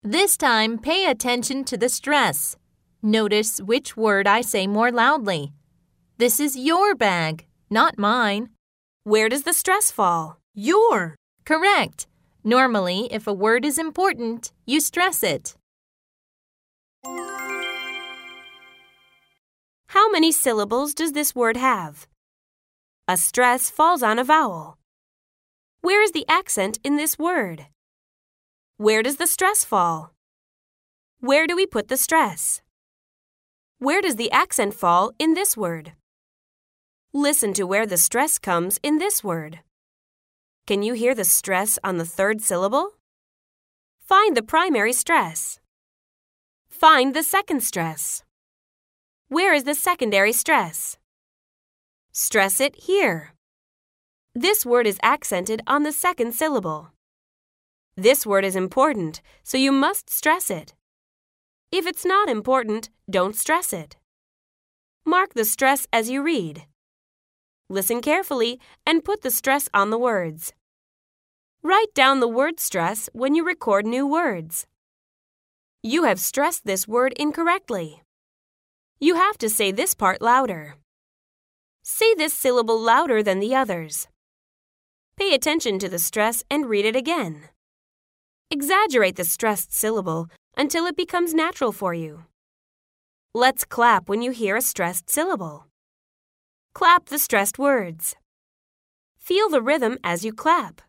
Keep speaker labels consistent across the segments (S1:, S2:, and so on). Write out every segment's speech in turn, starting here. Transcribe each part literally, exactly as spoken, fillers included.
S1: This time, pay attention to the stress. Notice which word I say more loudly. This is your bag, not mine.
S2: Where does the stress fall?
S3: Your.
S1: Correct. Normally, if a word is important, you stress it.
S2: How many syllables does this word have? A stress falls on a vowel. Where is the accent in this word? Where does the stress fall? Where do we put the stress? Where does the accent fall in this word? Listen to where the stress comes in this word. Can you hear the stress on the third syllable? Find the primary stress. Find the second stress. Where is the secondary stress? Stress it here. This word is accented on the second syllable. This word is important, so you must stress it. If it's not important, don't stress it. Mark the stress as you read. Listen carefully and put the stress on the words. Write down the word stress when you record new words. You have stressed this word incorrectly. You have to say this part louder. Say this syllable louder than the others. Pay attention to the stress and read it again. Exaggerate the stressed syllable until it becomes natural for you. Let's clap when you hear a stressed syllable. Clap the stressed words. Feel the rhythm as you clap.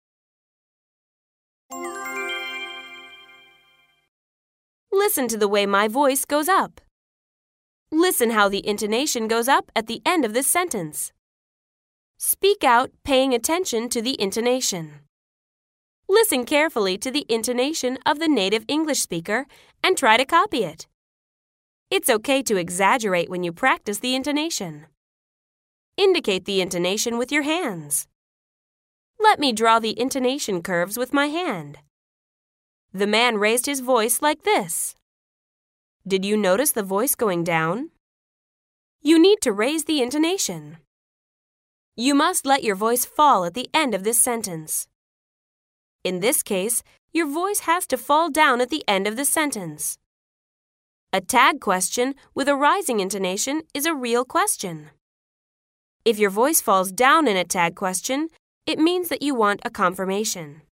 S2: Listen to the way my voice goes up. Listen how the intonation goes up at the end of this sentence. Speak out, paying attention to the intonation. Listen carefully to the intonation of the native English speaker and try to copy it. It's okay to exaggerate when you practice the intonation. Indicate the intonation with your hands. Let me draw the intonation curves with my hand. The man raised his voice like this. Did you notice the voice going down? You need to raise the intonation. You must let your voice fall at the end of this sentence. In this case, your voice has to fall down at the end of the sentence. A tag question with a rising intonation is a real question. If your voice falls down in a tag question, it means that you want a confirmation.